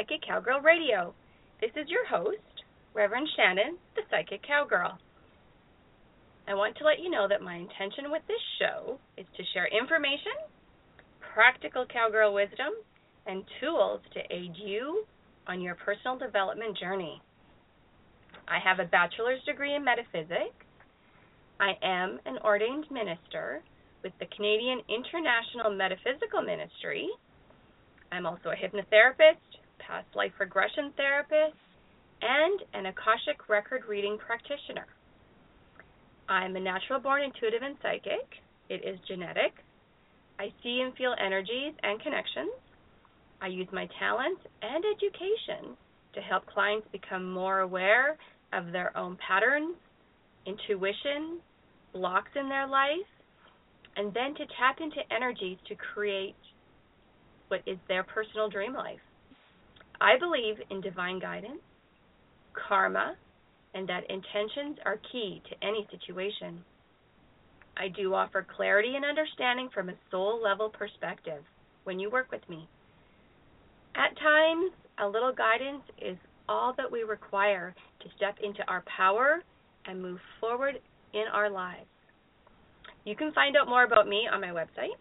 Psychic Cowgirl Radio. This is your host, Reverend Shannon, the Psychic Cowgirl. I want to let you know that my intention with this show is to share information, practical cowgirl wisdom, and tools to aid you on your personal development journey. I have a bachelor's degree in metaphysics. I am an ordained minister with the Canadian International Metaphysical Ministry. I'm also a hypnotherapist, past life regression therapist, and an Akashic record reading practitioner. I'm a natural-born intuitive and psychic. It is genetic. I see and feel energies and connections. I use my talents and education to help clients become more aware of their own patterns, intuition, blocks in their life, and then to tap into energies to create what is their personal dream life. I believe in divine guidance, karma, and that intentions are key to any situation. I do offer clarity and understanding from a soul-level perspective when you work with me. At times, a little guidance is all that we require to step into our power and move forward in our lives. You can find out more about me on my website,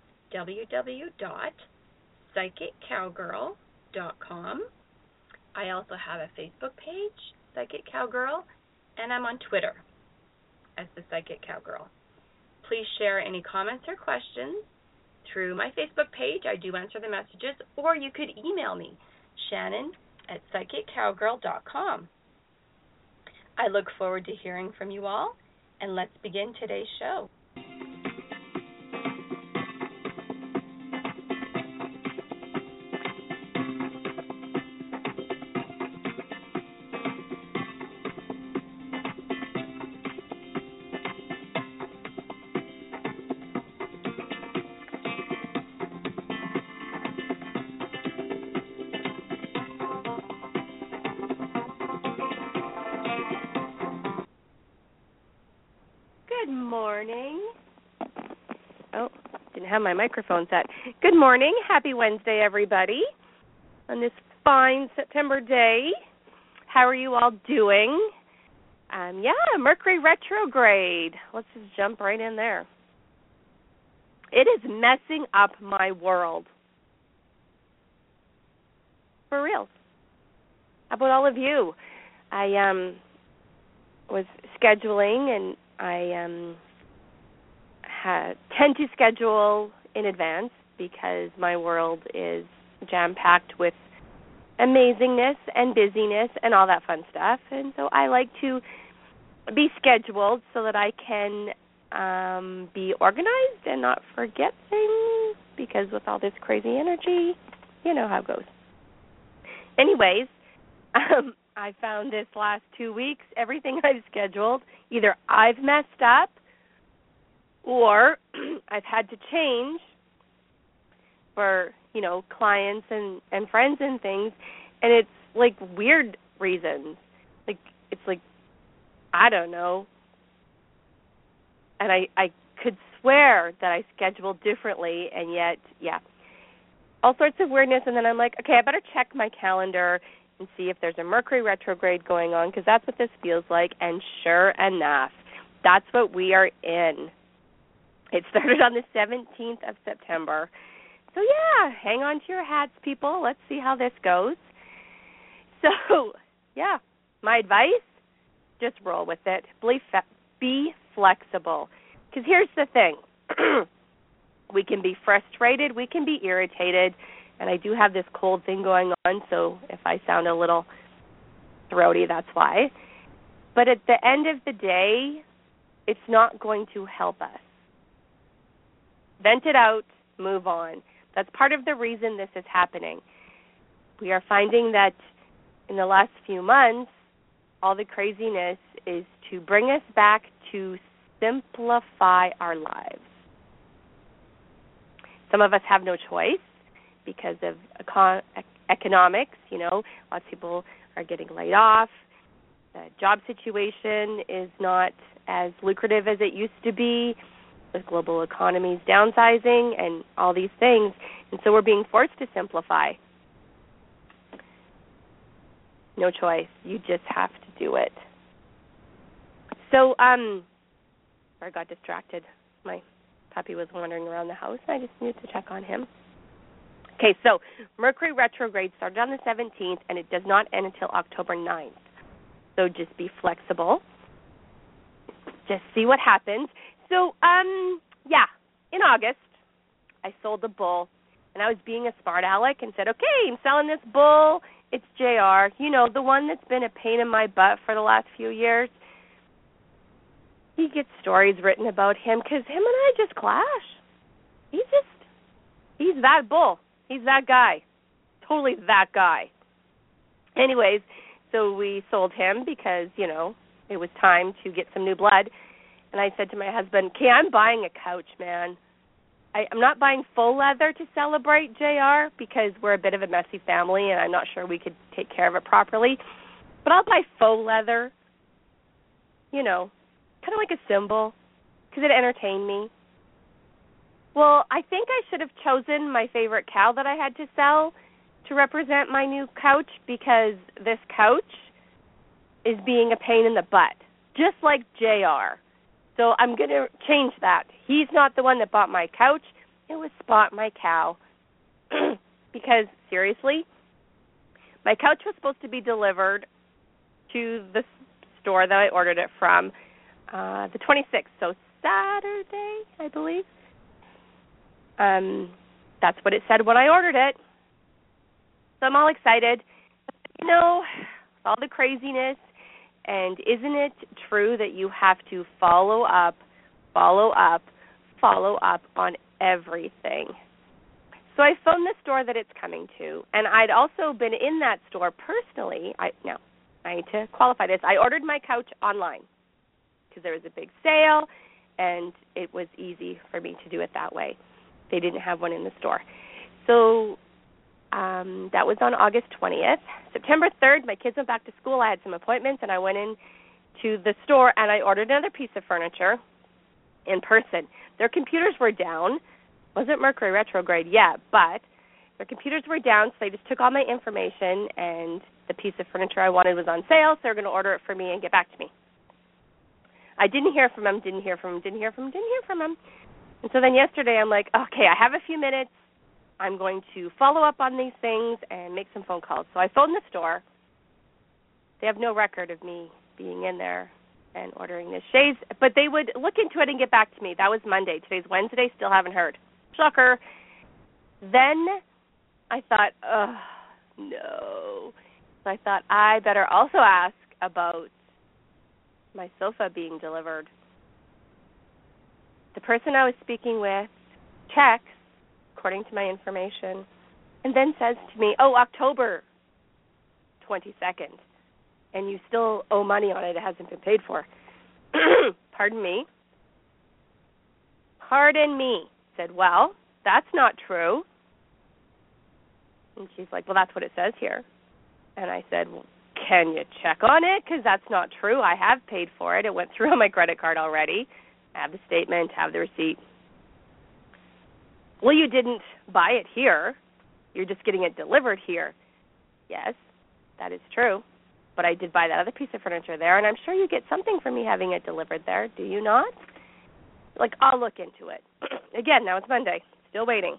www.psychiccowgirl.com. I also have a Facebook page, Psychic Cowgirl, and I'm on Twitter as the Psychic Cowgirl. Please share any comments or questions through my Facebook page. I do answer the messages, or you could email me, Shannon@psychiccowgirl.com. I look forward to hearing from you all, and let's begin today's show. Good morning. Oh, didn't have my microphone set. Good morning. Happy Wednesday, everybody. On this fine September day. How are you all doing? Mercury retrograde. Let's just jump right in there. It is messing up my world. For real. How about all of you? I was scheduling, and I tend to schedule in advance because my world is jam-packed with amazingness and busyness and all that fun stuff. And so I like to be scheduled so that I can be organized and not forget things, because with all this crazy energy, you know how it goes. Anyways, I found this last 2 weeks, everything I've scheduled, either I've messed up or I've had to change for, clients and friends and things, and it's like weird reasons. I don't know. And I could swear that I scheduled differently, and yet, all sorts of weirdness, and then I'm like, okay, I better check my calendar and see if there's a Mercury retrograde going on, because that's what this feels like. And sure enough, that's what we are in. It started on the 17th of September. So, hang on to your hats, people. Let's see how this goes. So, my advice, just roll with it. Be flexible. Because here's the thing. We can be frustrated. We can be irritated. And I do have this cold thing going on, so if I sound a little throaty, that's why. But at the end of the day, it's not going to help us. Vent it out, move on. That's part of the reason this is happening. We are finding that in the last few months, all the craziness is to bring us back to simplify our lives. Some of us have no choice because of economics, lots of people are getting laid off. The job situation is not as lucrative as it used to be. The global economy's downsizing and all these things. And so we're being forced to simplify. No choice. You just have to do it. So, I got distracted. My puppy was wandering around the house. I just needed to check on him. Okay, so Mercury retrograde started on the 17th, and it does not end until October 9th. So just be flexible. Just see what happens. So, in August, I sold the bull, and I was being a smart aleck and said, okay, I'm selling this bull. It's JR, the one that's been a pain in my butt for the last few years. He gets stories written about him because him and I just clash. He's that bull. He's that guy. Totally that guy. Anyways, so we sold him because, it was time to get some new blood. And I said to my husband, okay, I'm buying a couch, man. I'm not buying faux leather to celebrate JR because we're a bit of a messy family and I'm not sure we could take care of it properly. But I'll buy faux leather, kind of like a symbol because it entertained me. Well, I think I should have chosen my favorite cow that I had to sell to represent my new couch because this couch is being a pain in the butt, just like JR. So I'm going to change that. He's not the one that bought my couch. It was Spot, my cow. Because, seriously, my couch was supposed to be delivered to the store that I ordered it from the 26th, so Saturday, I believe. That's what it said when I ordered it. So I'm all excited. All the craziness. And isn't it true that you have to follow up on everything? So I phoned the store that it's coming to, and I'd also been in that store personally. I need to qualify this. I ordered my couch online because there was a big sale, and it was easy for me to do it that way. They didn't have one in the store. So that was on August 20th. September 3rd, my kids went back to school. I had some appointments, and I went in to the store, and I ordered another piece of furniture in person. Their computers were down. Wasn't Mercury retrograde yet, but their computers were down, so they just took all my information, and the piece of furniture I wanted was on sale, so they're going to order it for me and get back to me. I didn't hear from them. And so then yesterday I'm like, okay, I have a few minutes. I'm going to follow up on these things and make some phone calls. So I phoned the store. They have no record of me being in there and ordering this chaise, but they would look into it and get back to me. That was Monday. Today's Wednesday. Still haven't heard. Shocker. Then I thought, no. So I thought I better also ask about my sofa being delivered. The person I was speaking with checks, according to my information, and then says to me, October 22nd, and you still owe money on it. It hasn't been paid for. Pardon me. Said, well, that's not true. And she's like, well, that's what it says here. And I said, well, can you check on it? Because that's not true. I have paid for it. It went through on my credit card already. I have the statement, have the receipt. Well, you didn't buy it here. You're just getting it delivered here. Yes, that is true. But I did buy that other piece of furniture there, and I'm sure you get something for me having it delivered there. Do you not? Like, I'll look into it. Again, now it's Monday. Still waiting.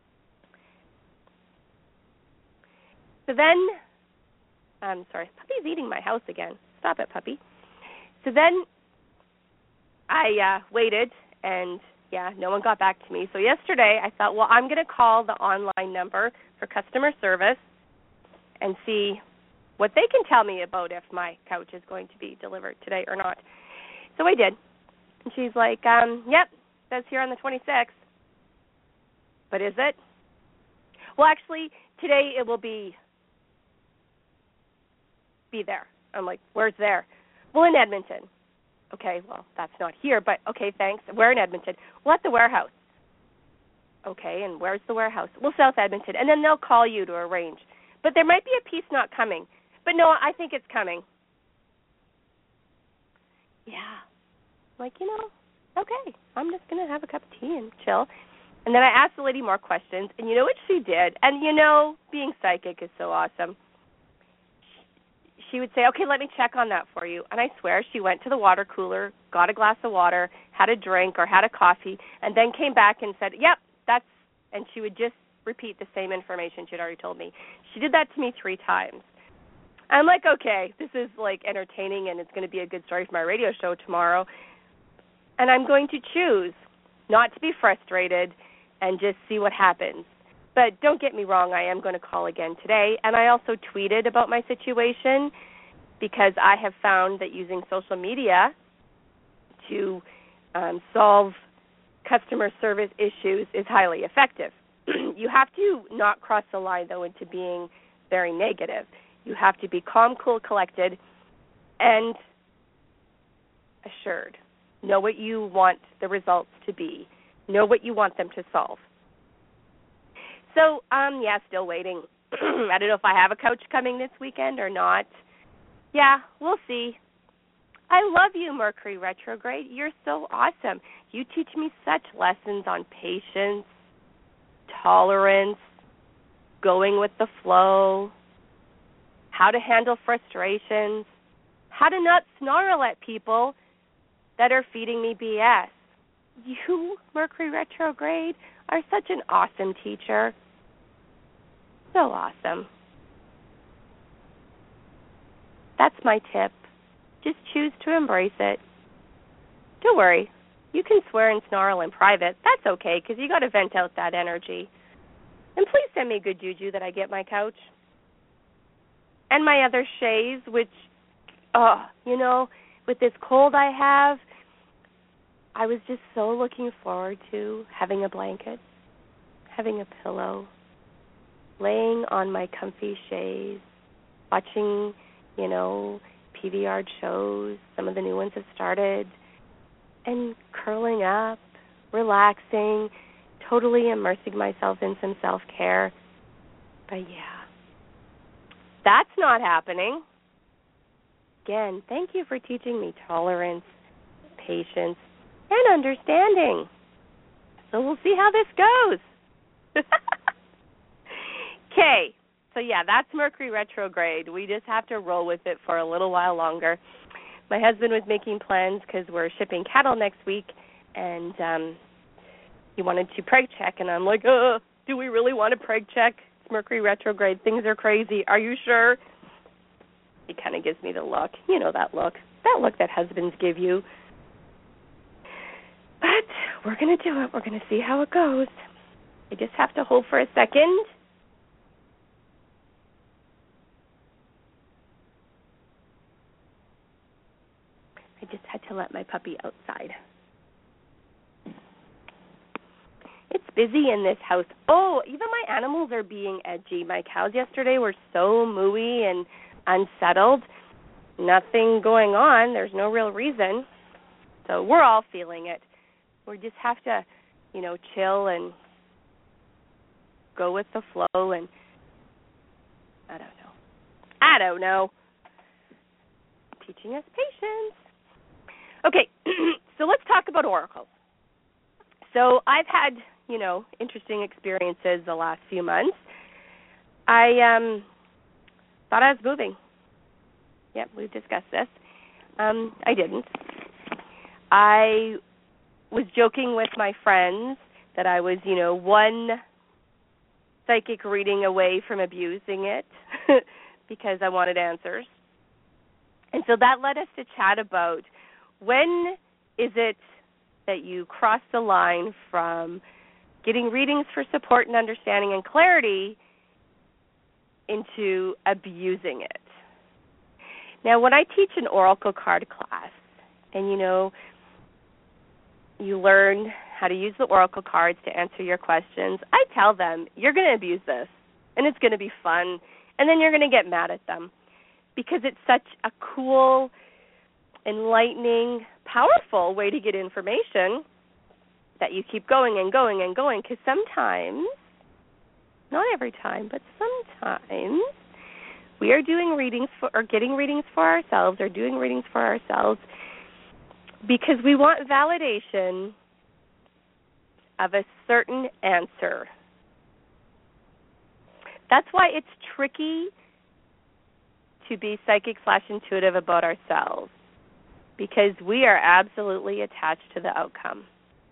So then, I'm sorry, puppy's eating my house again. Stop it, puppy. So then I waited, and no one got back to me. So yesterday I thought, well, I'm going to call the online number for customer service and see what they can tell me about if my couch is going to be delivered today or not. So I did. And she's like, yep, says here on the 26th. But is it? Well, actually, today it will be there. I'm like, where's there? Well, in Edmonton. Okay, well, that's not here, but okay, thanks. We're in Edmonton. Well, at the warehouse. Okay, and where's the warehouse? Well, South Edmonton. And then they'll call you to arrange. But there might be a piece not coming. But no, I think it's coming. Yeah. Like, okay, I'm just going to have a cup of tea and chill. And then I asked the lady more questions, and you know what she did? And being psychic is so awesome. she would say, okay, let me check on that for you. And I swear she went to the water cooler, got a glass of water, had a drink or had a coffee, and then came back and said, yep, and she would just repeat the same information she had already told me. She did that to me 3 times. I'm like, okay, this is like entertaining and it's going to be a good story for my radio show tomorrow. And I'm going to choose not to be frustrated and just see what happens. But don't get me wrong, I am going to call again today. And I also tweeted about my situation because I have found that using social media to solve customer service issues is highly effective. You have to not cross the line, though, into being very negative. You have to be calm, cool, collected, and assured. Know what you want the results to be. Know what you want them to solve. So, still waiting. I don't know if I have a coach coming this weekend or not. Yeah, we'll see. I love you, Mercury retrograde. You're so awesome. You teach me such lessons on patience, tolerance, going with the flow, how to handle frustrations, how to not snarl at people that are feeding me BS. You, Mercury retrograde, are such an awesome teacher. So awesome. That's my tip. Just choose to embrace it. Don't worry. You can swear and snarl in private. That's okay, because you got to vent out that energy. And please send me good juju that I get my couch. And my other chaise, which, with this cold I have, I was just so looking forward to having a blanket, having a pillow, laying on my comfy chaise, watching, PVR shows. Some of the new ones have started. And curling up, relaxing, totally immersing myself in some self-care. But yeah, that's not happening. Again, thank you for teaching me tolerance, patience, and understanding. So we'll see how this goes. Okay, so yeah, that's Mercury retrograde. We just have to roll with it for a little while longer. My husband was making plans because we're shipping cattle next week, and he wanted to preg check, and I'm like, do we really want to preg check? It's Mercury retrograde. Things are crazy. Are you sure? He kind of gives me the look. You know that look that husbands give you. But we're going to do it. We're going to see how it goes. I just have to hold for a second. I just had to let my puppy outside. It's busy in this house. Oh, even my animals are being edgy. My cows yesterday were so mooey and unsettled. Nothing going on. There's no real reason. So we're all feeling it. We just have to, chill and go with the flow, and I don't know. Teaching us patience. Okay, so let's talk about oracles. So I've had, interesting experiences the last few months. I thought I was moving. Yep, we've discussed this. I didn't. I was joking with my friends that I was, one psychic reading away from abusing it because I wanted answers. And so that led us to chat about when is it that you cross the line from getting readings for support and understanding and clarity into abusing it. Now, when I teach an oracle card class, and you learn how to use the oracle cards to answer your questions, I tell them, you're going to abuse this, and it's going to be fun, and then you're going to get mad at them because it's such a cool, enlightening, powerful way to get information that you keep going and going and going, because sometimes, not every time, but sometimes we are doing readings getting readings for ourselves or doing readings for ourselves because we want validation of a certain answer. That's why it's tricky to be psychic/intuitive about ourselves because we are absolutely attached to the outcome.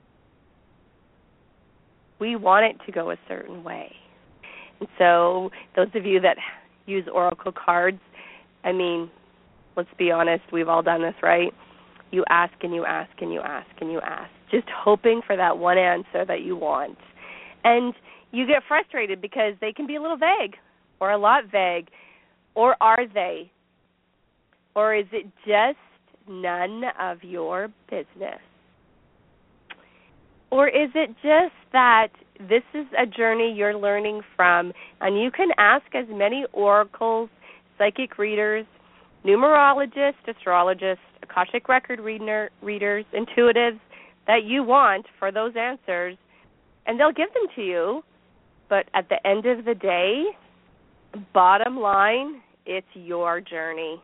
We want it to go a certain way. And so those of you that use oracle cards, I mean, let's be honest, we've all done this, right? You ask and you ask and you ask and you ask, just hoping for that one answer that you want. And you get frustrated because they can be a little vague or a lot vague. Or are they? Or is it just none of your business? Or is it just that this is a journey you're learning from, and you can ask as many oracles, psychic readers, numerologists, astrologists, Akashic record readers, intuitives that you want for those answers, and they'll give them to you. But at the end of the day, bottom line, it's your journey.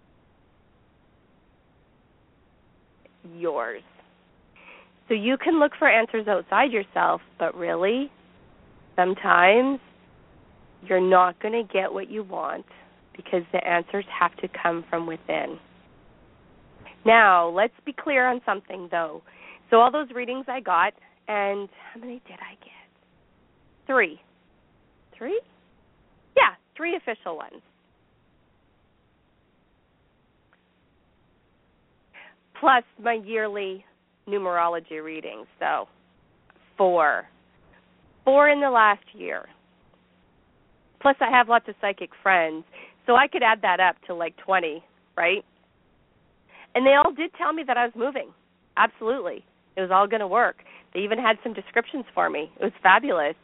Yours. So you can look for answers outside yourself, but really, sometimes you're not going to get what you want because the answers have to come from within. Now, let's be clear on something, though. So all those readings I got, and how many did I get? 3. 3? Yeah, 3 official ones. Plus my yearly numerology readings, so 4. 4 in the last year. Plus I have lots of psychic friends, so I could add that up to like 20, right? And they all did tell me that I was moving. Absolutely. It was all going to work. They even had some descriptions for me. It was fabulous.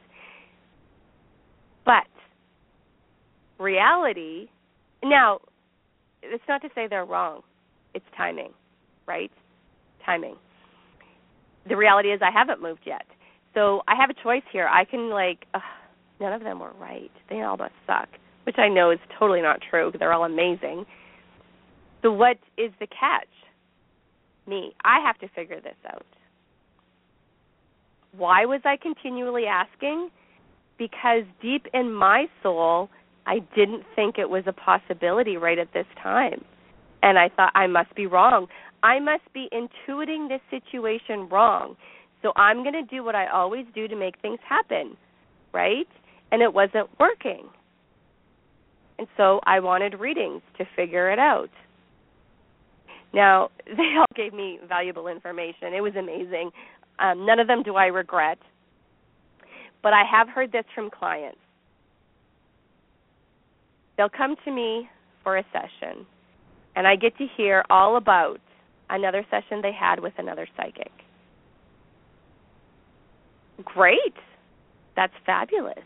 But reality, now, it's not to say they're wrong. It's timing, right? Timing. The reality is I haven't moved yet. So I have a choice here. I can none of them were right. They all must suck, which I know is totally not true. They're all amazing. So what is the catch? Me. I have to figure this out. Why was I continually asking? Because deep in my soul, I didn't think it was a possibility right at this time. And I thought, I must be wrong. I must be intuiting this situation wrong. So I'm going to do what I always do to make things happen, right? And it wasn't working. And so I wanted readings to figure it out. Now, they all gave me valuable information. It was amazing. None of them do I regret. But I have heard this from clients. They'll come to me for a session, and I get to hear all about another session they had with another psychic. Great. That's fabulous.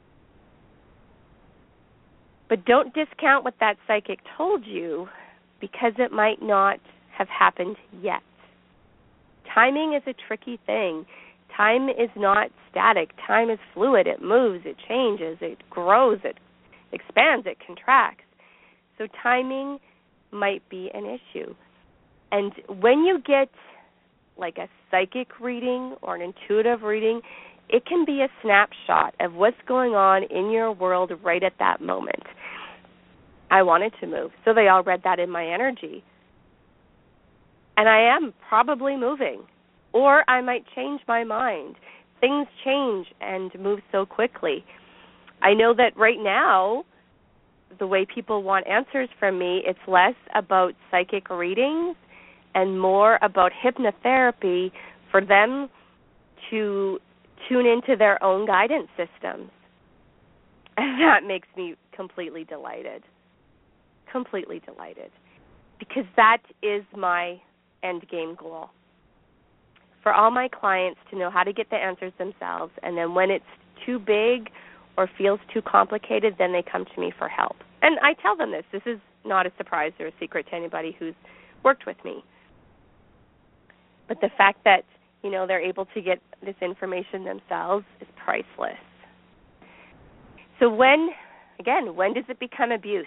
But don't discount what that psychic told you because it might not have happened yet. Timing is a tricky thing. Time is not static. Time is fluid. It moves, it changes, it grows, it expands, it contracts. So timing might be an issue. And when you get like a psychic reading or an intuitive reading, it can be a snapshot of what's going on in your world right at that moment. I wanted to move, so they all read that in my energy. And I am probably moving, or I might change my mind. Things change and move so quickly. I know that right now, the way people want answers from me, it's less about psychic readings and more about hypnotherapy for them to tune into their own guidance systems. And that makes me completely delighted. Completely delighted. Because that is my end game goal. For all my clients to know how to get the answers themselves, and then when it's too big or feels too complicated, then they come to me for help. And I tell them this. This is not a surprise or a secret to anybody who's worked with me. But the fact that, they're able to get this information themselves is priceless. So when does it become abuse?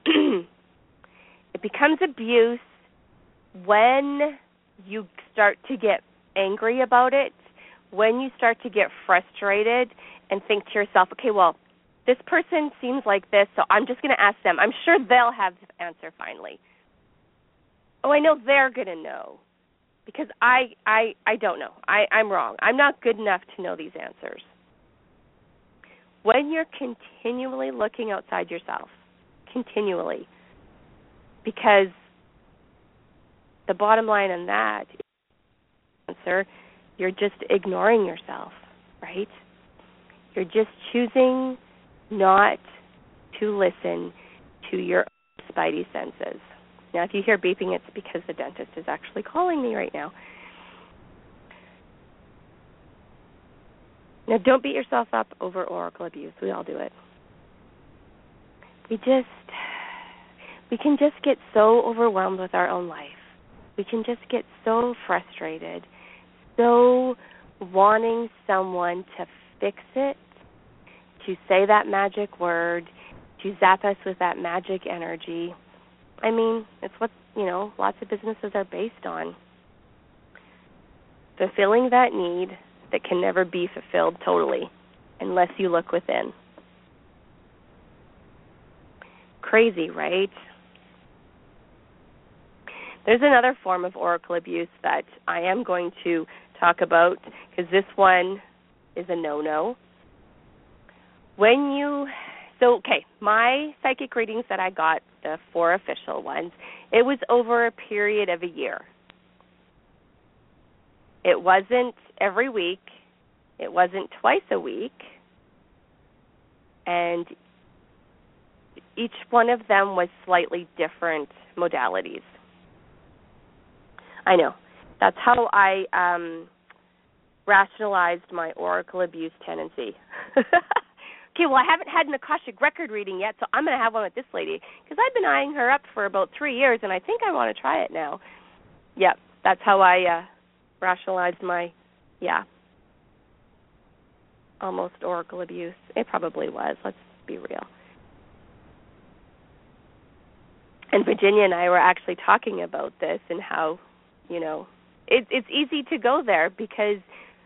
It becomes abuse when you start to get angry about it, when you start to get frustrated and think to yourself, okay, well, this person seems like this, so I'm just going to ask them. I'm sure they'll have the answer finally. Oh, I know they're going to know because I don't know. I'm wrong. I'm not good enough to know these answers. When you're continually looking outside yourself, continually, because the bottom line on that answer, you're just ignoring yourself, right? You're just choosing not to listen to your spidey senses. Now, if you hear beeping, it's because the dentist is actually calling me right now. Now, don't beat yourself up over oracle abuse. We all do it. We can just get so overwhelmed with our own life. We can just get so frustrated, so wanting someone to fix it, to say that magic word, to zap us with that magic energy. I mean, it's what, lots of businesses are based on. Fulfilling that need that can never be fulfilled totally unless you look within. Crazy, right? There's another form of oracle abuse that I am going to talk about because this one is a no-no. My psychic readings that I got, the 4 official ones, it was over a period of a year. It wasn't every week. It wasn't twice a week. And each one of them was slightly different modalities. I know. That's how I rationalized my oracle abuse tendency. Okay, well, I haven't had an Akashic record reading yet, so I'm going to have one with this lady because I've been eyeing her up for about 3 years, and I think I want to try it now. Yep, that's how I rationalized my, almost oracle abuse. It probably was. Let's be real. And Virginia and I were actually talking about this and how, it's easy to go there because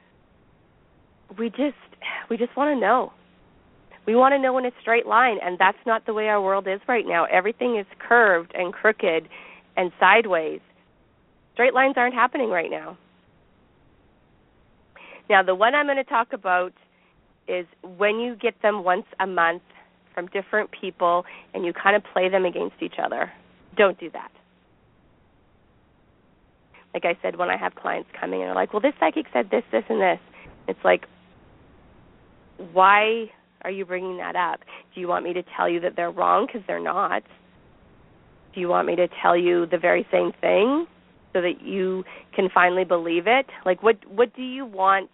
we just want to know. We want to know in a straight line, and that's not the way our world is right now. Everything is curved and crooked and sideways. Straight lines aren't happening right now. Now, the one I'm going to talk about is when you get them once a month from different people and you kind of play them against each other. Don't do that. Like I said, when I have clients coming and they're like, well, this psychic said this, this, and this. It's like, why are you bringing that up? Do you want me to tell you that they're wrong because they're not? Do you want me to tell you the very same thing so that you can finally believe it? Like, what do you want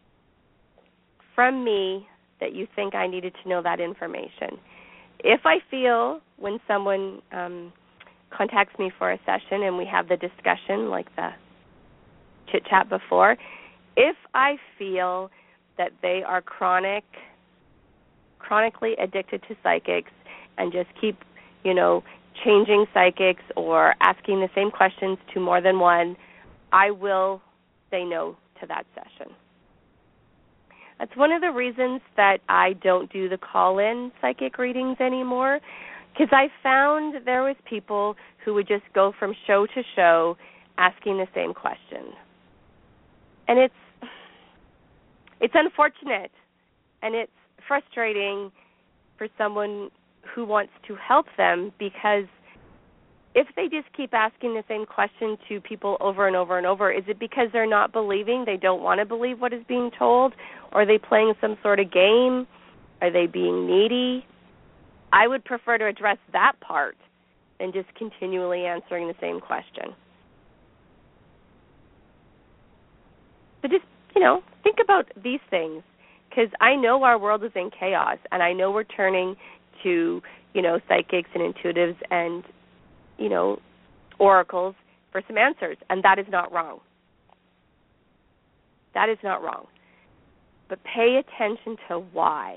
from me that you think I needed to know that information? If I feel when someone contacts me for a session and we have the discussion, like the chit-chat before, if I feel that they are chronically addicted to psychics and just keep, changing psychics or asking the same questions to more than one, I will say no to that session. That's one of the reasons that I don't do the call-in psychic readings anymore, because I found there was people who would just go from show to show asking the same question. And it's unfortunate, and it's frustrating for someone who wants to help them, because if they just keep asking the same question to people over and over and over, is it because they're not believing, they don't want to believe what is being told? Or are they playing some sort of game? Are they being needy? I would prefer to address that part than just continually answering the same question. So just, think about these things, because I know our world is in chaos, and I know we're turning to, psychics and intuitives and, oracles for some answers, and that is not wrong. That is not wrong. But pay attention to why.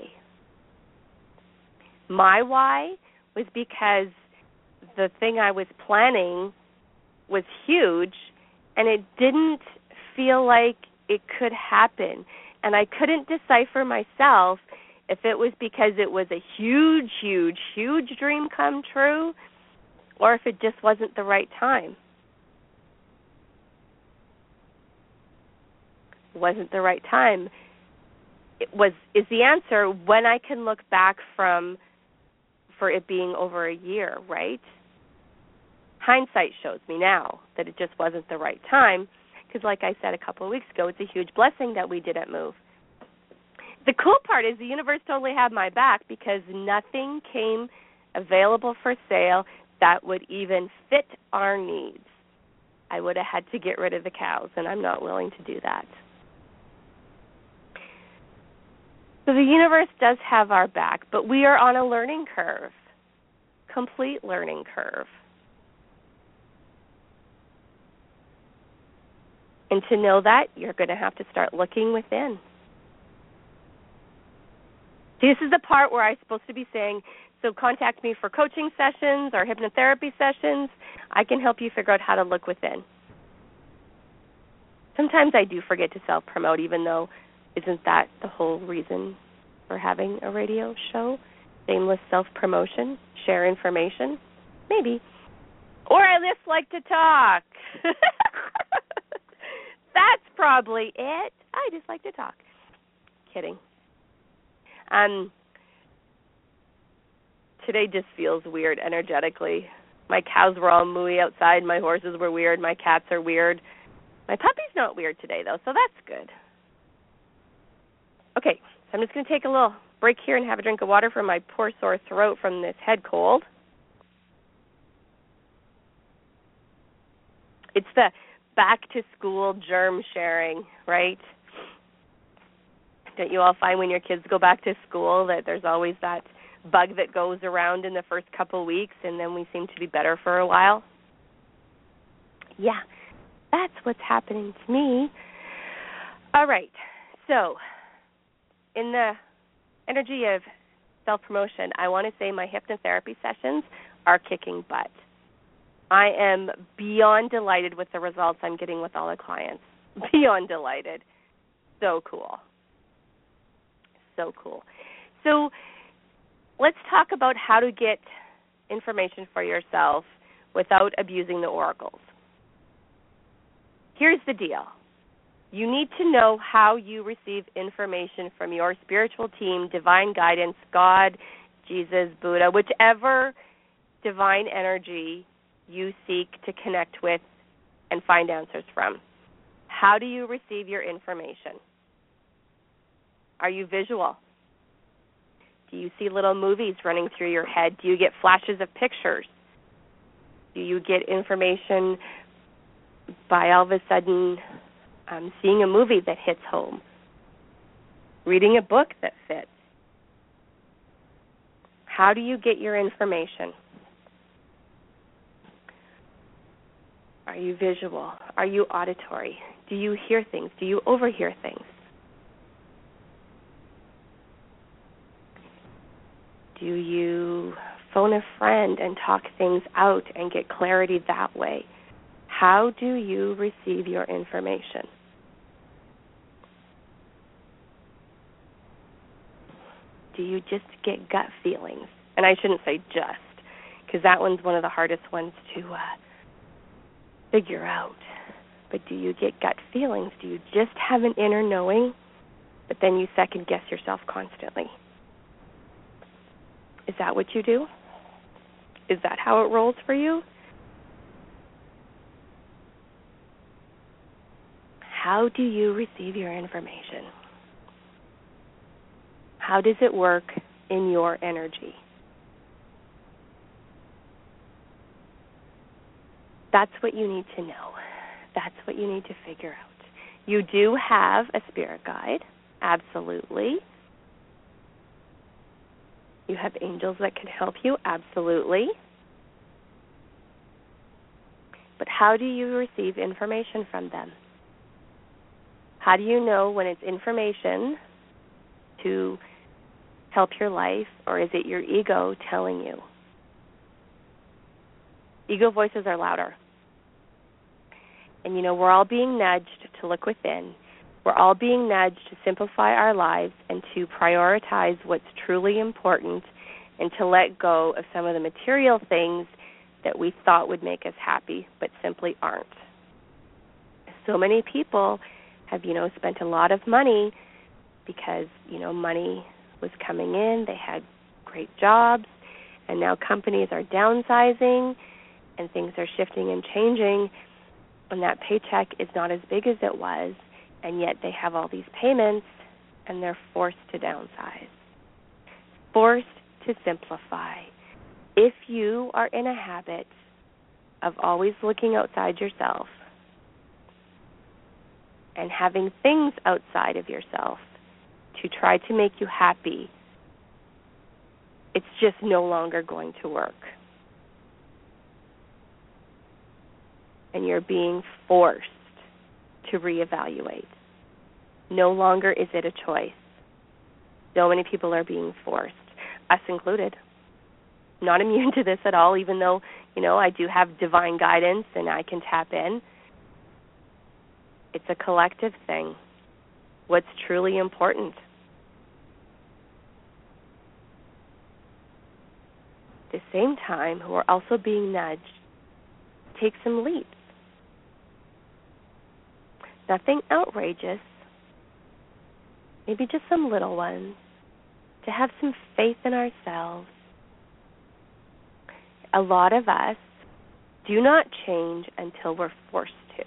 My why was because the thing I was planning was huge, and it didn't feel like it could happen. And I couldn't decipher myself if it was because it was a huge, huge, huge dream come true, or if it just wasn't the right time. Wasn't the right time. Is the answer when I can look back for it being over a year, right? Hindsight shows me now that it just wasn't the right time because, like I said a couple of weeks ago, it's a huge blessing that we didn't move. The cool part is the universe totally had my back because nothing came available for sale that would even fit our needs. I would have had to get rid of the cows, and I'm not willing to do that. So the universe does have our back, but we are on a learning curve, complete learning curve. And to know that, you're going to have to start looking within. This is the part where I'm supposed to be saying, so contact me for coaching sessions or hypnotherapy sessions. I can help you figure out how to look within. Sometimes I do forget to self-promote, even though isn't that the whole reason for having a radio show? Shameless self-promotion, share information? Maybe. Or I just like to talk. That's probably it. I just like to talk. Kidding. Today just feels weird energetically. My cows were all mooey outside. My horses were weird. My cats are weird. My puppy's not weird today, though, so that's good. Okay, so I'm just going to take a little break here and have a drink of water for my poor sore throat from this head cold. It's the back-to-school germ sharing, right? Don't you all find when your kids go back to school that there's always that bug that goes around in the first couple weeks and then we seem to be better for a while? Yeah, that's what's happening to me. All right, so in the energy of self-promotion, I want to say my hypnotherapy sessions are kicking butt. I am beyond delighted with the results I'm getting with all the clients. Beyond delighted. So cool. So cool. So let's talk about how to get information for yourself without abusing the oracles. Here's the deal. You need to know how you receive information from your spiritual team, divine guidance, God, Jesus, Buddha, whichever divine energy you seek to connect with and find answers from. How do you receive your information? Are you visual? Do you see little movies running through your head? Do you get flashes of pictures? Do you get information by all of a sudden seeing a movie that hits home? Reading a book that fits? How do you get your information? Are you visual? Are you auditory? Do you hear things? Do you overhear things? Do you phone a friend and talk things out and get clarity that way? How do you receive your information? Do you just get gut feelings? And I shouldn't say just, because that one's one of the hardest ones to figure out. But do you get gut feelings? Do you just have an inner knowing, but then you second guess yourself constantly? Is that what you do? Is that how it rolls for you? How do you receive your information? How does it work in your energy? That's what you need to know. That's what you need to figure out. You do have a spirit guide, absolutely. You have angels that can help you, absolutely. But how do you receive information from them? How do you know when it's information to help your life, or is it your ego telling you? Ego voices are louder. And, we're all being nudged to look within. We're all being nudged to simplify our lives and to prioritize what's truly important and to let go of some of the material things that we thought would make us happy but simply aren't. So many people have, spent a lot of money because, money was coming in, they had great jobs, and now companies are downsizing and things are shifting and changing, and that paycheck is not as big as it was, and yet they have all these payments, and they're forced to downsize, forced to simplify. If you are in a habit of always looking outside yourself and having things outside of yourself to try to make you happy, it's just no longer going to work. And you're being forced to reevaluate. No longer is it a choice. So many people are being forced, us included. Not immune to this at all, even though, I do have divine guidance and I can tap in. It's a collective thing. What's truly important? At the same time, we're also being nudged to take some leaps. Nothing outrageous, maybe just some little ones, to have some faith in ourselves. A lot of us do not change until we're forced to.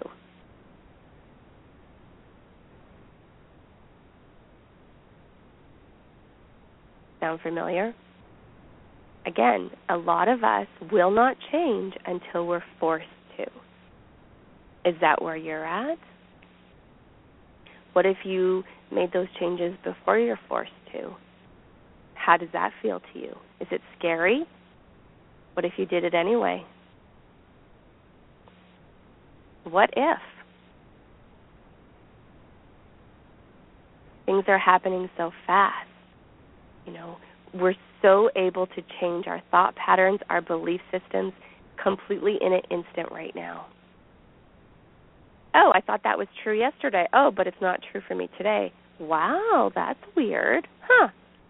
Sound familiar? Again, a lot of us will not change until we're forced to. Is that where you're at? What if you made those changes before you're forced to? How does that feel to you? Is it scary? What if you did it anyway? What if? Things are happening so fast. We're so able to change our thought patterns, our belief systems completely in an instant right now. Oh, I thought that was true yesterday. Oh, but it's not true for me today. Wow, that's weird. Huh.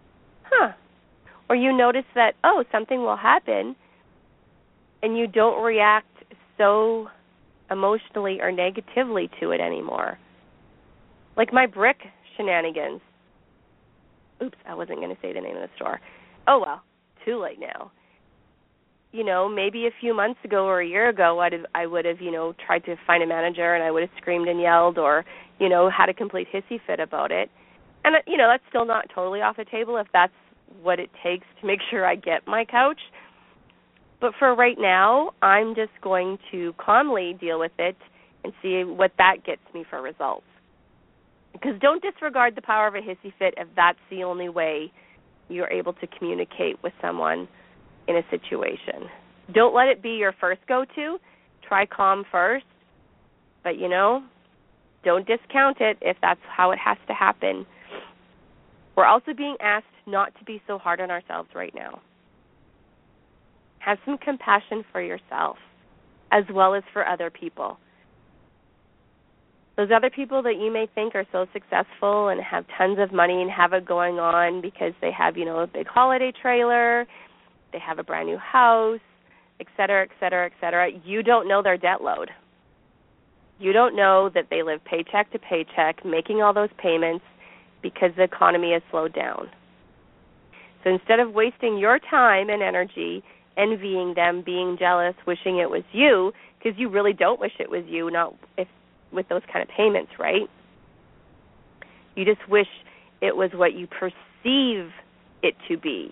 Or you notice that, something will happen and you don't react so emotionally or negatively to it anymore. Like my brick shenanigans. Oops, I wasn't going to say the name of the store. Oh, well, too late now. Maybe a few months ago or a year ago, I would have, tried to find a manager and I would have screamed and yelled or, had a complete hissy fit about it. And, that's still not totally off the table if that's what it takes to make sure I get my couch. But for right now, I'm just going to calmly deal with it and see what that gets me for results. Because don't disregard the power of a hissy fit if that's the only way you're able to communicate with someone in a situation. Don't let it be your first go-to. Try calm first. But, don't discount it if that's how it has to happen. We're also being asked not to be so hard on ourselves right now. Have some compassion for yourself as well as for other people. Those other people that you may think are so successful and have tons of money and have it going on because they have, a big holiday trailer, they have a brand new house, et cetera, et cetera, et cetera. You don't know their debt load. You don't know that they live paycheck to paycheck, making all those payments because the economy has slowed down. So instead of wasting your time and energy envying them, being jealous, wishing it was you, because you really don't wish it was you, not if with those kind of payments, right? You just wish it was what you perceive it to be.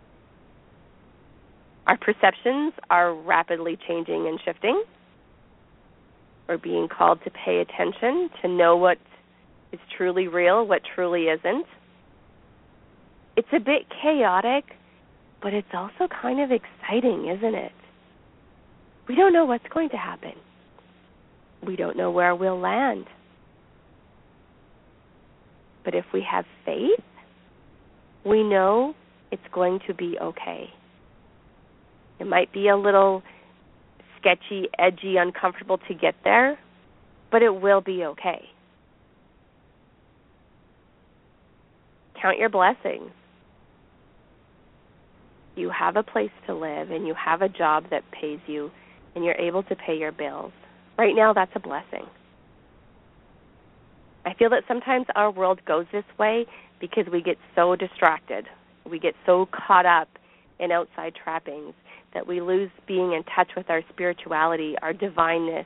Our perceptions are rapidly changing and shifting. We're being called to pay attention, to know what is truly real, what truly isn't. It's a bit chaotic, but it's also kind of exciting, isn't it? We don't know what's going to happen. We don't know where we'll land. But if we have faith, we know it's going to be okay. It might be a little sketchy, edgy, uncomfortable to get there, but it will be okay. count your blessings. You have a place to live, and you have a job that pays you, and you're able to pay your bills. Right now, that's a blessing. I feel that sometimes our world goes this way because we get so distracted. We get so caught up in outside trappings that we lose being in touch with our spirituality, our divineness.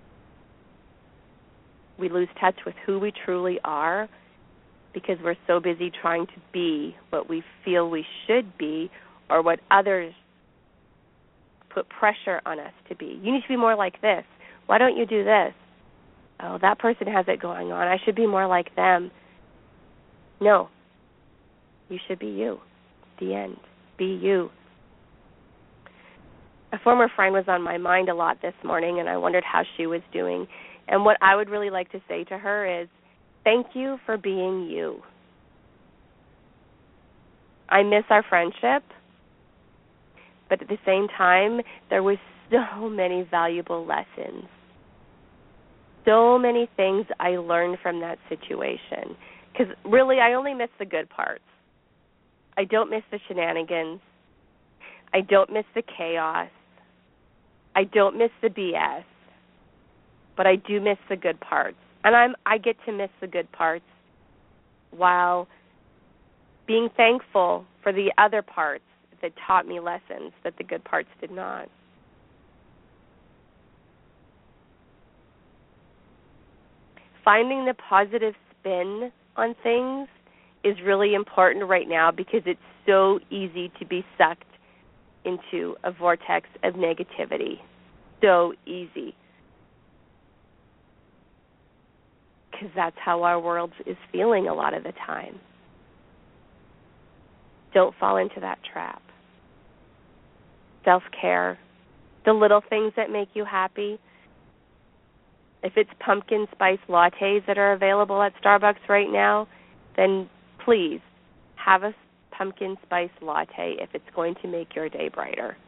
We lose touch with who we truly are because we're so busy trying to be what we feel we should be or what others put pressure on us to be. You need to be more like this. Why don't you do this? Oh, that person has it going on. I should be more like them. No. You should be you. The end. Be you. A former friend was on my mind a lot this morning, and I wondered how she was doing. And what I would really like to say to her is, thank you for being you. I miss our friendship, but at the same time, there was so many valuable lessons. So many things I learned from that situation. Because really, I only miss the good parts. I don't miss the shenanigans. I don't miss the chaos. I don't miss the BS. But I do miss the good parts. And I get to miss the good parts while being thankful for the other parts that taught me lessons that the good parts did not. Finding the positive spin on things is really important right now because it's so easy to be sucked into a vortex of negativity. So easy. Because that's how our world is feeling a lot of the time. Don't fall into that trap. Self-care, the little things that make you happy. If it's pumpkin spice lattes that are available at Starbucks right now, then please have a pumpkin spice latte if it's going to make your day brighter.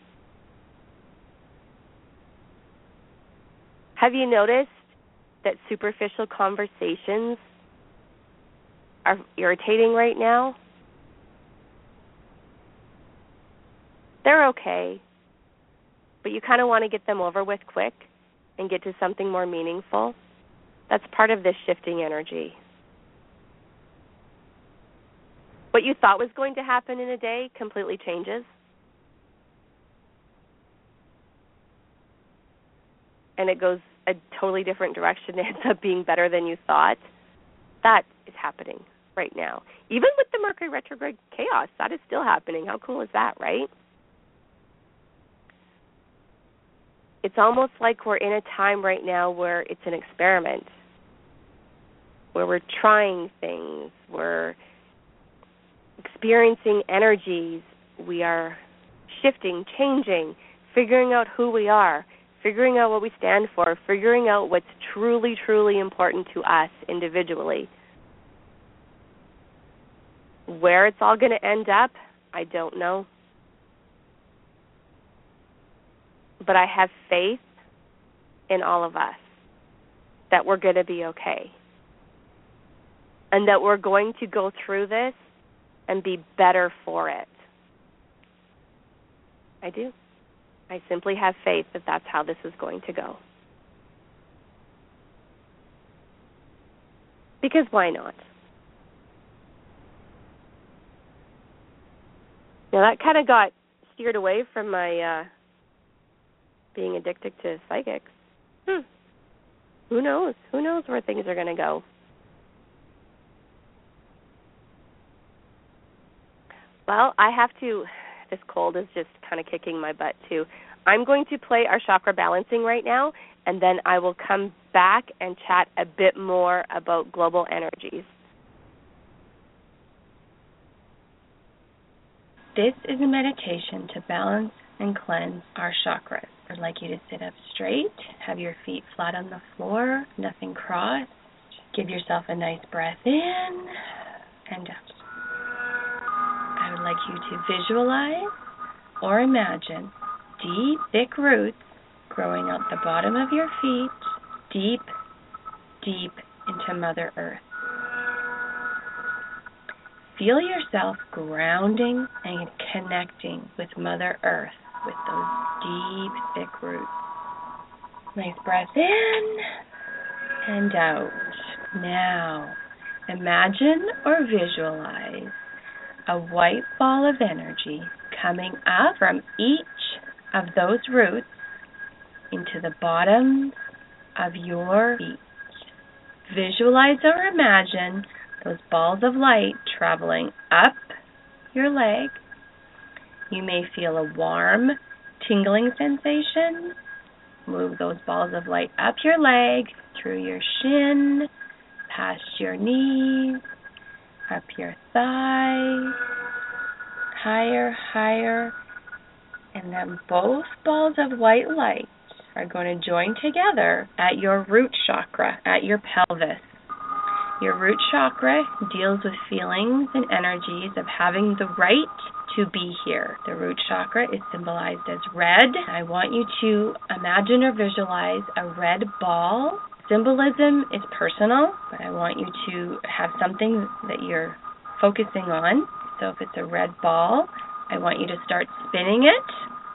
Have you noticed that superficial conversations are irritating right now? They're okay, but you kind of want to get them over with quick and get to something more meaningful. That's part of this shifting energy. What you thought was going to happen in a day completely changes. And it goes a totally different direction. It ends up being better than you thought. That is happening right now. Even with the Mercury retrograde chaos, that is still happening. How cool is that, right? It's almost like we're in a time right now where it's an experiment, where we're trying things, we're experiencing energies, we are shifting, changing, figuring out who we are, figuring out what we stand for, figuring out what's truly, truly important to us individually. Where it's all going to end up, I don't know. But I have faith in all of us that we're going to be okay. And that we're going to go through this and be better for it. I do. I simply have faith that that's how this is going to go. Because why not? Now that kind of got steered away from my being addicted to psychics. Who knows? Who knows where things are going to go? Well, I have to, this cold is just kind of kicking my butt too. I'm going to play our chakra balancing right now, and then I will come back and chat a bit more about global energies. This is a meditation to balance and cleanse our chakras. I'd like you to sit up straight, have your feet flat on the floor, nothing crossed. Give yourself a nice breath in and out. I would like you to visualize or imagine deep, thick roots growing out the bottom of your feet, deep, deep into Mother Earth. feel yourself grounding and connecting with Mother Earth with those deep, thick roots. Nice breath in and out. Now, imagine or visualize a white ball of energy coming up from each of those roots into the bottom of your feet. Visualize or imagine those balls of light traveling up your leg. You may feel a warm, tingling sensation. Move those balls of light up your leg, through your shin, past your knees, up your thighs, higher, higher. And then both balls of white light are going to join together at your root chakra, at your pelvis. Your root chakra deals with feelings and energies of having the right to be here. The root chakra is symbolized as red. I want you to imagine or visualize a red ball. Symbolism is personal, but I want you to have something that you're focusing on. So if it's a red ball, I want you to start spinning it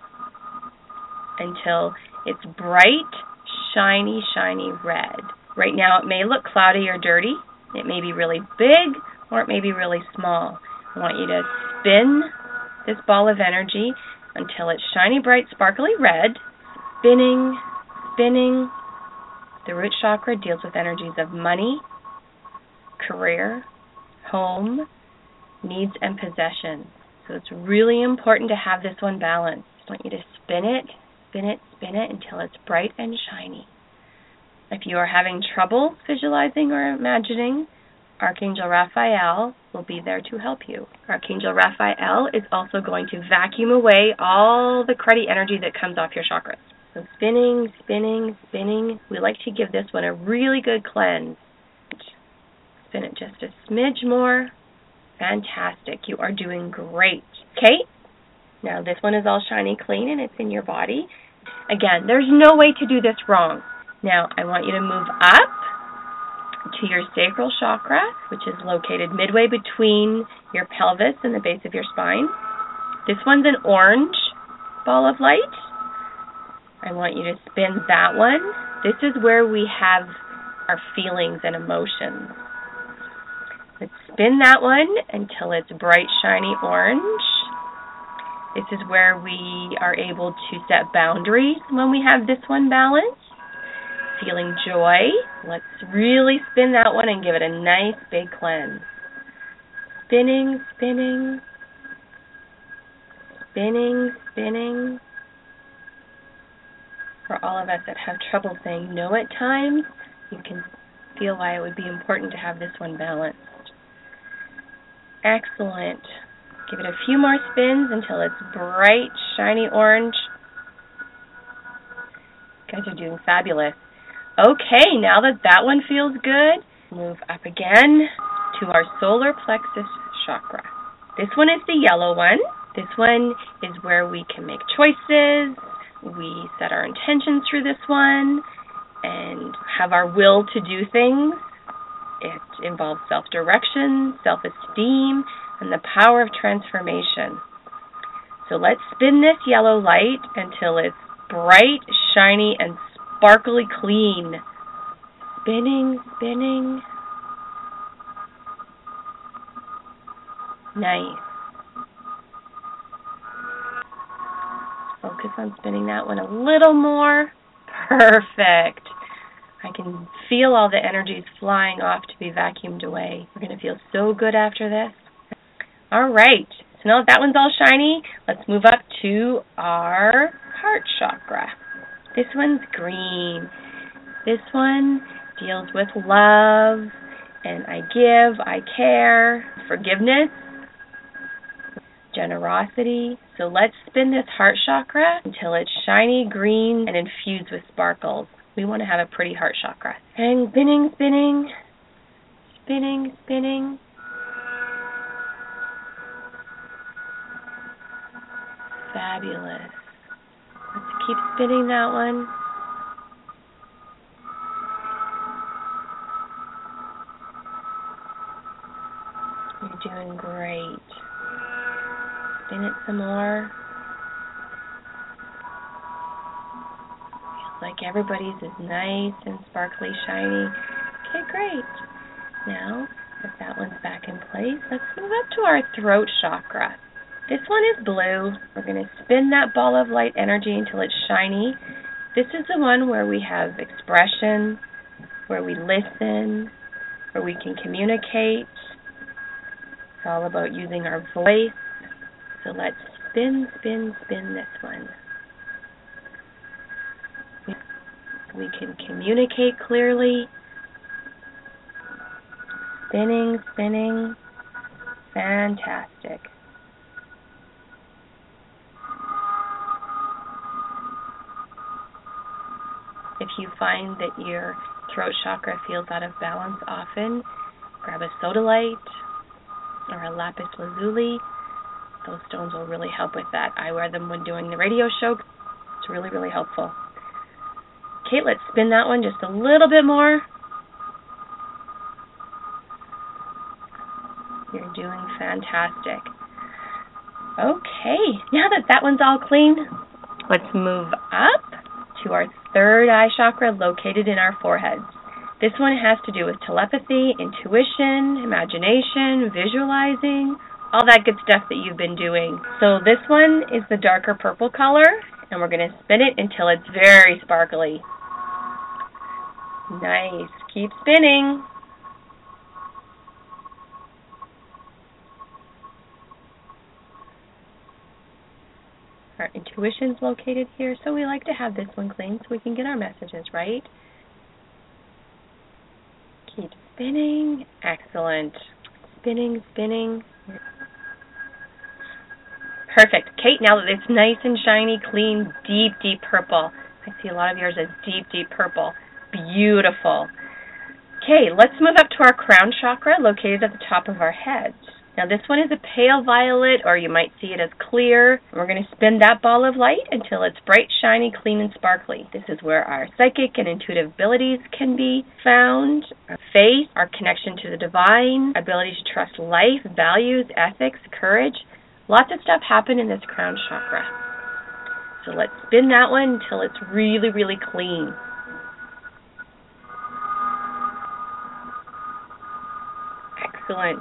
until it's bright, shiny, shiny red. Right now it may look cloudy or dirty. It may be really big or it may be really small. I want you to spin this ball of energy until it's shiny, bright, sparkly red. Spinning, spinning. The root chakra deals with energies of money, career, home, needs, and possessions. So it's really important to have this one balanced. I want you to spin it, spin it, spin it until it's bright and shiny. If you are having trouble visualizing or imagining, Archangel Raphael will be there to help you. Archangel Raphael is also going to vacuum away all the cruddy energy that comes off your chakras. So spinning, spinning, spinning. We like to give this one a really good cleanse. Spin it just a smidge more. Fantastic. You are doing great. Okay? Now this one is all shiny clean and it's in your body. Again, there's no way to do this wrong. Now I want you to move up to your sacral chakra, which is located midway between your pelvis and the base of your spine. This one's an orange ball of light. I want you to spin that one. This is where we have our feelings and emotions. Let's spin that one until it's bright, shiny orange. This is where we are able to set boundaries when we have this one balanced. Feeling joy. Let's really spin that one and give it a nice big cleanse. Spinning, spinning, spinning, spinning. For all of us that have trouble saying no at times, you can feel why it would be important to have this one balanced. Excellent. Give it a few more spins until it's bright, shiny orange. You guys are doing fabulous. Okay, now that one feels good, move up again to our solar plexus chakra. This one is the yellow one. This one is where we can make choices. We set our intentions through this one and have our will to do things. It involves self-direction, self-esteem, and the power of transformation. So let's spin this yellow light until it's bright, shiny, and sparkly clean. Spinning, spinning. Nice. Focus on spinning that one a little more. Perfect. I can feel all the energies flying off to be vacuumed away. We're going to feel so good after this. All right. So now that that one's all shiny, let's move up to our heart chakra. This one's green. This one deals with love and I give, I care, forgiveness, generosity. So let's spin this heart chakra until it's shiny green and infused with sparkles. We want to have a pretty heart chakra. And spinning, spinning, spinning, spinning. Fabulous. Let's keep spinning that one. You're doing great. Spin it some more. Feels like everybody's is nice and sparkly, shiny. Okay, great. Now, if that one's back in place, let's move up to our throat chakra. This one is blue. We're going to spin that ball of light energy until it's shiny. This is the one where we have expression, where we listen, where we can communicate. It's all about using our voice. So let's spin, spin, spin this one. We can communicate clearly. Spinning, spinning. Fantastic. If you find that your throat chakra feels out of balance often, grab a sodalite or a lapis lazuli. Those stones will really help with that. I wear them when doing the radio show. It's really, really helpful. Okay, let's spin that one just a little bit more. You're doing fantastic. Okay, now that that one's all clean, let's move up to our third eye chakra located in our foreheads. This one has to do with telepathy, intuition, imagination, visualizing, all that good stuff that you've been doing. So this one is the darker purple color, and we're going to spin it until it's very sparkly. Nice. Keep spinning. Our intuition's located here, so we like to have this one clean so we can get our messages right. Keep spinning. Excellent. Spinning, spinning. Perfect. Kate, now that it's nice and shiny, clean, deep, deep purple. I see a lot of yours as deep, deep purple. Beautiful. Okay, let's move up to our crown chakra located at the top of our heads. Now this one is a pale violet, or you might see it as clear. We're going to spin that ball of light until it's bright, shiny, clean, and sparkly. This is where our psychic and intuitive abilities can be found. Our faith, our connection to the divine, ability to trust life, values, ethics, courage. Lots of stuff happen in this crown chakra. So let's spin that one until it's really, really clean. Excellent.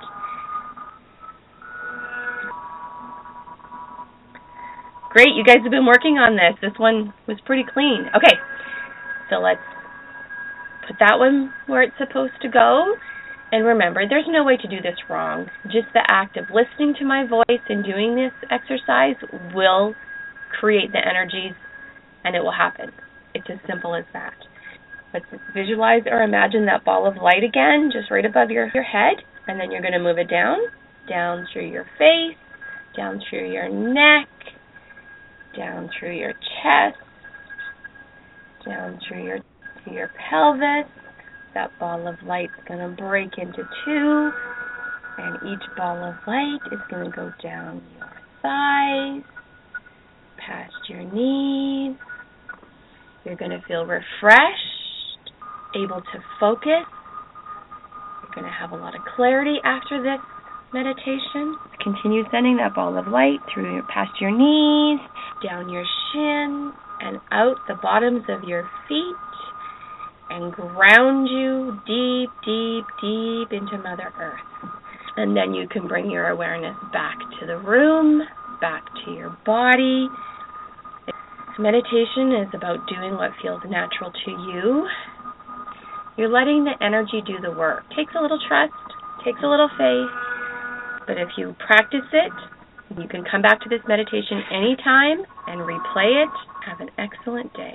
Great, you guys have been working on this. This one was pretty clean. Okay, so let's put that one where it's supposed to go. And remember, there's no way to do this wrong. Just the act of listening to my voice and doing this exercise will create the energies, and it will happen. It's as simple as that. Let's visualize or imagine that ball of light again, just right above your head, and then you're going to move it down through your face, down through your neck, down through your chest, down through your pelvis. That ball of light's going to break into two, and each ball of light is going to go down your thighs, past your knees. You're going to feel refreshed, able to focus. You're going to have a lot of clarity after this meditation. Continue sending that ball of light past your knees, down your shins, and out the bottoms of your feet, and ground you deep, deep, deep into Mother Earth. And then you can bring your awareness back to the room, back to your body. Meditation is about doing what feels natural to you. You're letting the energy do the work. Takes a little trust, takes a little faith, but if you practice it, you can come back to this meditation anytime and replay it. Have an excellent day.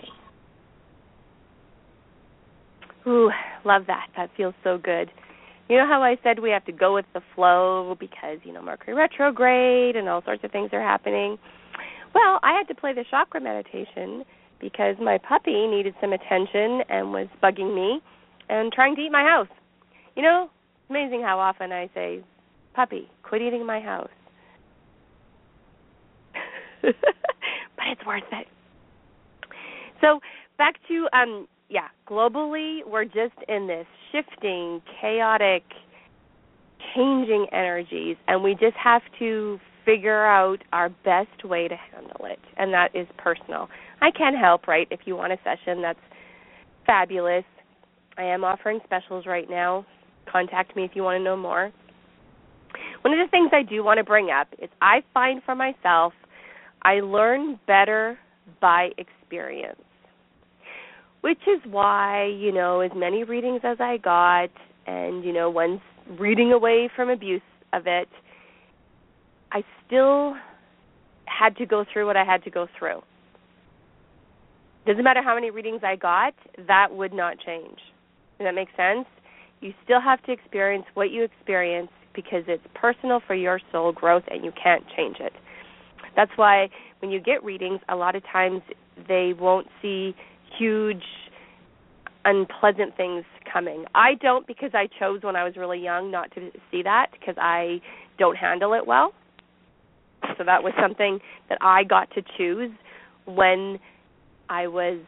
Ooh, love that. That feels so good. You know how I said we have to go with the flow because, Mercury retrograde and all sorts of things are happening? Well, I had to play the chakra meditation because my puppy needed some attention and was bugging me and trying to eat my house. It's amazing how often I say, puppy, quit eating my house. But it's worth it. So back to, globally, we're just in this shifting, chaotic changing energies, and we just have to figure out our best way to handle it, and that is personal. I can help, right? If you want a session, that's fabulous. I am offering specials right now. Contact me if you want to know more. One of the things I do want to bring up is I find for myself I learn better by experience, which is why, as many readings as I got and, one's reading away from abuse of it, I still had to go through what I had to go through. Doesn't matter how many readings I got, that would not change. Does that make sense? You still have to experience what you experience because it's personal for your soul growth and you can't change it. That's why when you get readings, a lot of times they won't see huge, unpleasant things coming. I don't, because I chose when I was really young not to see that because I don't handle it well. So that was something that I got to choose when I was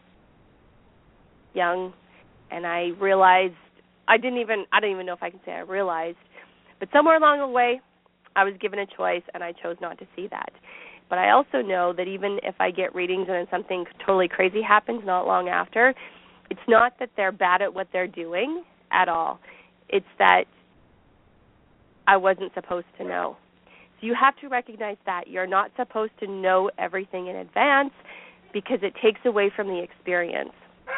young, and I realized I don't even know if I can say I realized, but somewhere along the way I was given a choice and I chose not to see that. But I also know that even if I get readings and then something totally crazy happens not long after, it's not that they're bad at what they're doing at all. It's that I wasn't supposed to know. So you have to recognize that. You're not supposed to know everything in advance because it takes away from the experience.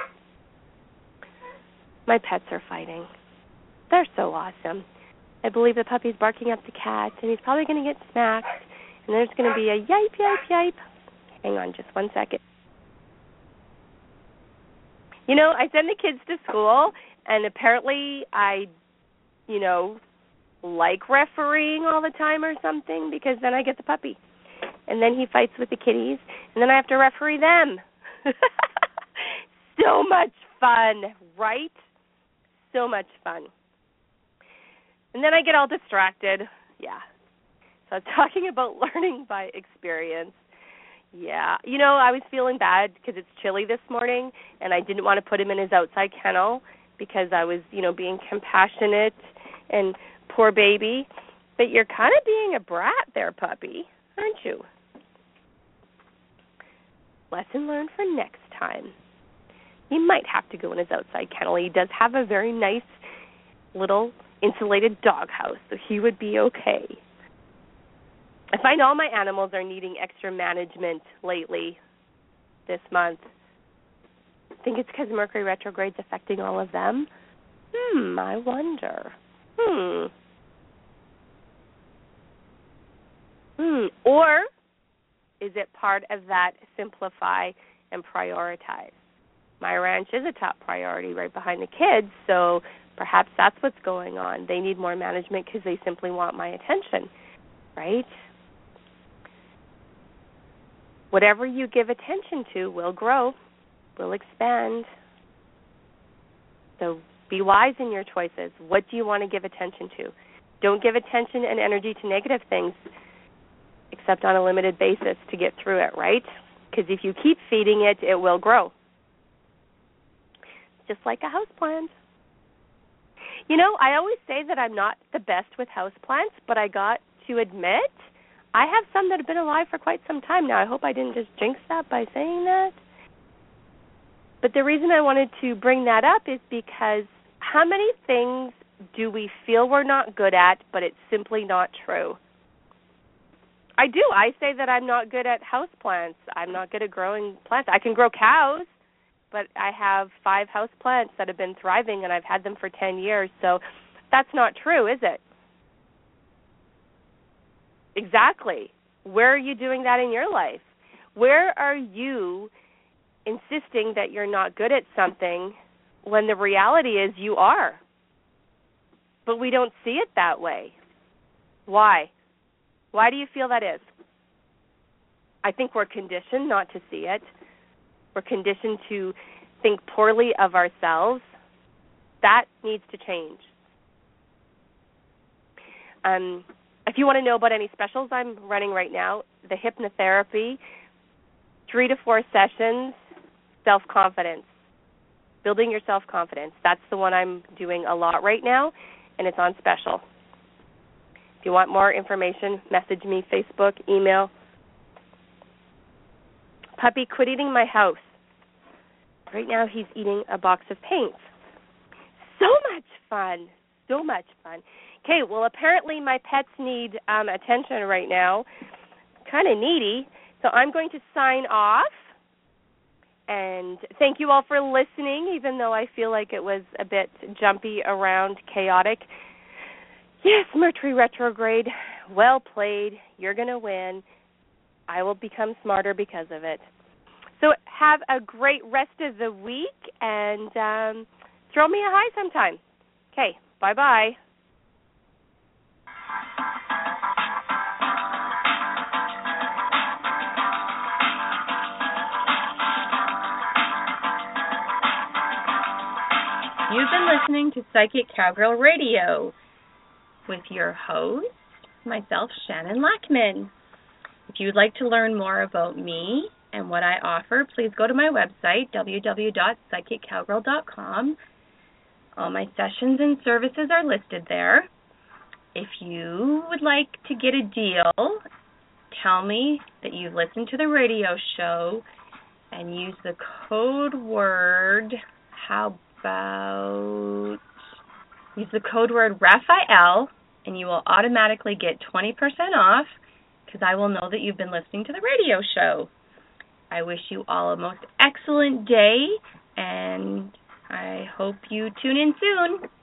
My pets are fighting. They're so awesome. I believe the puppy's barking at the cat, and he's probably going to get smacked, and there's going to be a yipe, yipe, yipe. Hang on just one second. I send the kids to school, and apparently I, like refereeing all the time or something because then I get the puppy. And then he fights with the kitties, and then I have to referee them. So much fun, right? So much fun. And then I get all distracted. Yeah. So I'm talking about learning by experience. Yeah. I was feeling bad because it's chilly this morning, and I didn't want to put him in his outside kennel because I was, being compassionate and poor baby. But you're kind of being a brat there, puppy, aren't you? Lesson learned for next time. He might have to go in his outside kennel. He does have a very nice little insulated doghouse, so he would be okay. I find all my animals are needing extra management lately this month. I think it's because Mercury retrograde's affecting all of them. I wonder. Or is it part of that simplify and prioritize? My ranch is a top priority right behind the kids, so perhaps that's what's going on. They need more management because they simply want my attention, right? Whatever you give attention to will grow, will expand. So be wise in your choices. What do you want to give attention to? Don't give attention and energy to negative things, except on a limited basis to get through it, right? Because if you keep feeding it, it will grow. Just like a houseplant. I always say that I'm not the best with houseplants, but I got to admit I have some that have been alive for quite some time now. I hope I didn't just jinx that by saying that. But the reason I wanted to bring that up is because how many things do we feel we're not good at, but it's simply not true? I do. I say that I'm not good at houseplants. I'm not good at growing plants. I can grow cows, but I have 5 houseplants that have been thriving, and I've had them for 10 years. So that's not true, is it? Exactly. Where are you doing that in your life? Where are you insisting that you're not good at something when the reality is you are? But we don't see it that way. Why? Why do you feel that is? I think we're conditioned not to see it. We're conditioned to think poorly of ourselves. That needs to change. If you want to know about any specials I'm running right now, the hypnotherapy, 3 to 4 sessions, self-confidence, building your self-confidence. That's the one I'm doing a lot right now, and it's on special. If you want more information, message me, Facebook, email. Puppy, quit eating my house. Right now he's eating a box of paints. So much fun. So much fun. Okay, well, apparently my pets need attention right now. Kind of needy. So I'm going to sign off. And thank you all for listening, even though I feel like it was a bit jumpy around, chaotic. Yes, Mercury retrograde. Well played. You're going to win. I will become smarter because of it. So have a great rest of the week, and throw me a hi sometime. Okay, bye-bye. You've been listening to Psychic Cowgirl Radio with your host, myself, Shannon Lackman. If you'd like to learn more about me and what I offer, please go to my website, www.psychiccowgirl.com. All my sessions and services are listed there. If you would like to get a deal, tell me that you've listened to the radio show and use the code word, use the code word Raphael, and you will automatically get 20% off because I will know that you've been listening to the radio show. I wish you all a most excellent day, and I hope you tune in soon.